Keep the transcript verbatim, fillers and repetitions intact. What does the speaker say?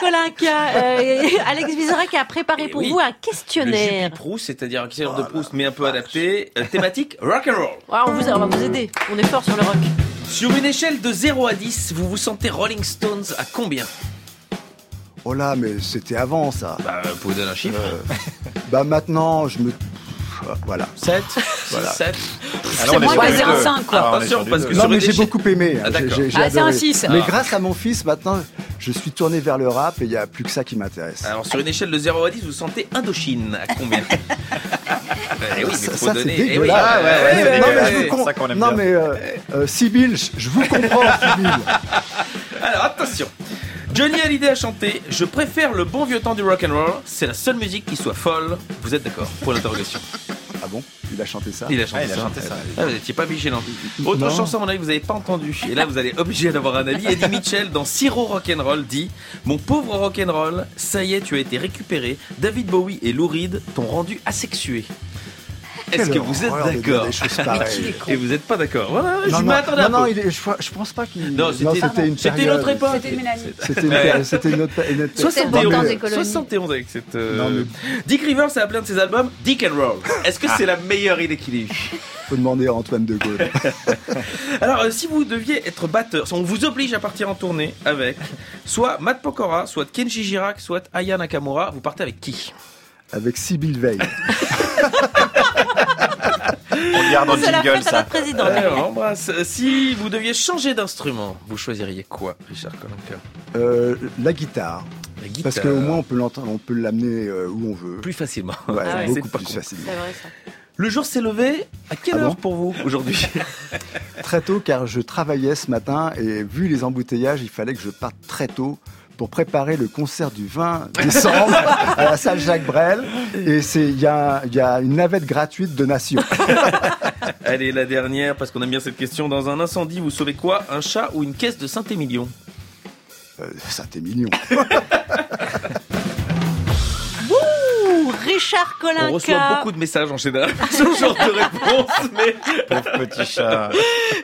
Kolinka, euh, Alex Vizorek a préparé pour oui, vous un le questionnaire. Juppie Proust, c'est-à-dire un questionnaire de Proust, mais un peu adapté. Euh, thématique rock and roll. Ouais, on, vous, on va vous aider. On est fort sur le rock. Sur une échelle de zéro à dix, vous vous sentez Rolling Stones à combien? Oh là, mais c'était avant ça. Bah, vous pouvez donner un chiffre. Euh, bah maintenant, je me... Voilà. sept Voilà. sept. Alors, C'est moins que zéro virgule cinq, quoi. Attention, parce que Non, sur mais une j'ai échelle- beaucoup aimé. Ah, d'accord. J'ai- j'ai Ah, c'est adoré. un six. Mais Ah. grâce à mon fils, maintenant, je suis tourné vers le rap et il n'y a plus que ça qui m'intéresse. Alors, sur une échelle de zéro à dix, vous vous sentez Indochine à combien? Eh oui, mais ça, faut ça, donner. c'est Eh oui. dégueulasse. Ah, ouais, ouais, Mais- c'est non, mais dégueulasse. je vous c'est com- ça qu'on aime non, bien. mais euh, euh, Sibylle, je- je vous comprends, Sibylle. Alors attention, Johnny Hallyday a chanté « Je préfère le bon vieux temps du rock'n'roll, c'est la seule musique qui soit folle ». Vous êtes d'accord pour l'interrogation? Ah bon? Il a chanté ça? Il a chanté Ah, il a ça. chanté ça. Ah, vous n'étiez pas vigilant. Autre Non. chanson, à mon avis, que vous n'avez pas entendu. Et là, vous allez obligé d'avoir un avis. Eddie Mitchell, dans Siro Rock'n'Roll, dit « Mon pauvre rock'n'roll, ça y est, tu as été récupéré. David Bowie et Lou Reed t'ont rendu asexué. » Est-ce Quelle que vous êtes horreur de dire d'accord? des choses pareilles. Et vous n'êtes pas d'accord? Voilà, je Non, non, m'attendais non, un non, peu. il est- je, je pense pas qu'il... Non, c'était- c'était une C'était période. notre époque. C'était Mélanie. C'était une, péri- c'était une autre, une autre C'était le bon temps des colonies. soixante et onze avec cette. euh, Non, mais- Dick Rivers a appelé un de ses albums Dick and Roll. Est-ce que c'est la meilleure idée qu'il ait eue? Faut demander à Antoine de Gaulle. Alors, euh, si vous deviez être batteur, si on vous oblige à partir en tournée avec soit Matt Pokora, soit Kenji Girac, soit Aya Nakamura, vous partez avec qui? Avec Sibylle Veil. On le garde dans le C'est la jingle, fête à ça. notre président. Alors, on embrasse. Si vous deviez changer d'instrument, vous choisiriez quoi, Richard Kolinka? Euh, la guitare. La guitare. Parce qu'au moins on peut l'entendre, on peut l'amener euh, où on veut. Plus facilement. Ouais, Ah ouais. beaucoup C'est pas plus con. facilement. C'est vrai ça. Le jour s'est levé. À quelle Ah heure bon pour vous aujourd'hui? Très tôt, car je travaillais ce matin et vu les embouteillages, il fallait que je parte très tôt pour préparer le concert du vingt décembre à la salle Jacques Brel. Et c'est il y a, il y a une navette gratuite de Nation. Allez, la dernière, parce qu'on aime bien cette question. Dans un incendie, vous sauvez quoi? Un chat ou une caisse de Saint-Émilion? Euh, ça t'es mignon. Ouh, Richard Kolinka. On reçoit beaucoup de messages en général sur ce genre de réponse, mais Pauvre petit chat.